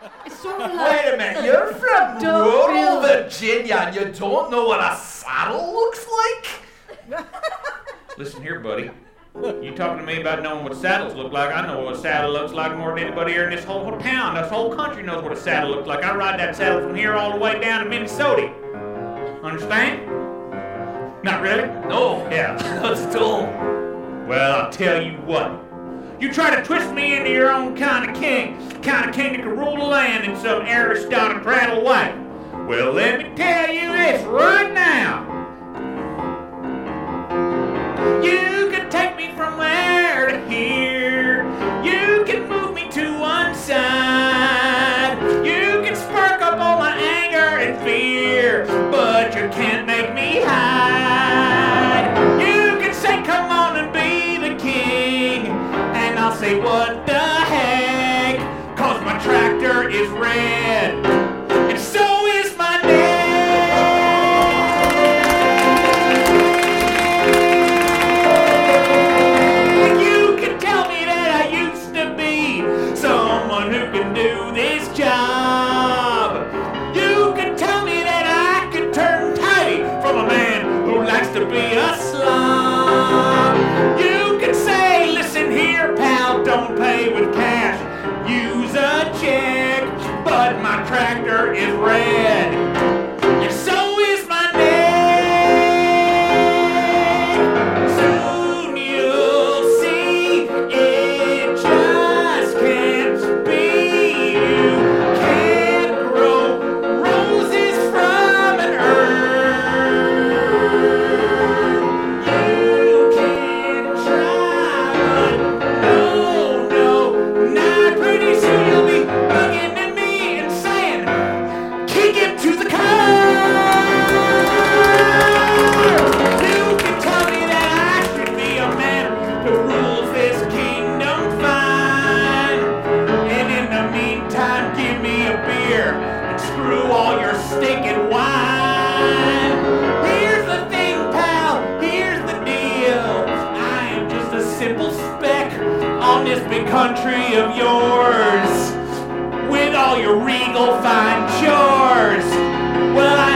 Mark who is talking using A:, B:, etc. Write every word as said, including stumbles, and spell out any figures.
A: It's sort of like...
B: Wait a minute, you're from
A: Don't
B: rural
A: really.
B: Virginia and you don't know what a saddle looks like?
C: Listen here, buddy. You talking to me about knowing what saddles look like? I know what a saddle looks like more than anybody here in this whole, whole town. This whole country knows what a saddle looks like. I ride that saddle from here all the way down to Minnesota. Understand? Not really?
B: No.
C: Yeah.
B: Not at all.
C: Well, I'll tell you what. You try to twist me into your own kind of king, kind of king that can rule the land in some aristocratic way. Well, let me tell you this right now. You can take me from where to here. You can move me to one side. You can spark up all my anger and fear, but you can't make me hide. You can say, come on and be the king, and I'll say, what the heck? Cause my tractor is red, and so is my neck. You can tell me that I used to be someone who can do this job. You can tell me that I can turn tidy from a man who likes to be a slob. You can say, listen here, pal, don't pay with cash, use a check, but my tractor is red, and so is my neck. Soon you'll see it just can't be. You can't grow roses from an urn. You can try, but no, no, not pretty soon you'll be looking at me and saying, kick him to the curb. You can tell me that I should be a man who rules this kingdom fine. And in the meantime, give me a beer and screw all your stinking wine. Here's the thing, pal, here's the deal. I am just a simple speck on this big country of yours, with all your regal fine chores. Well, I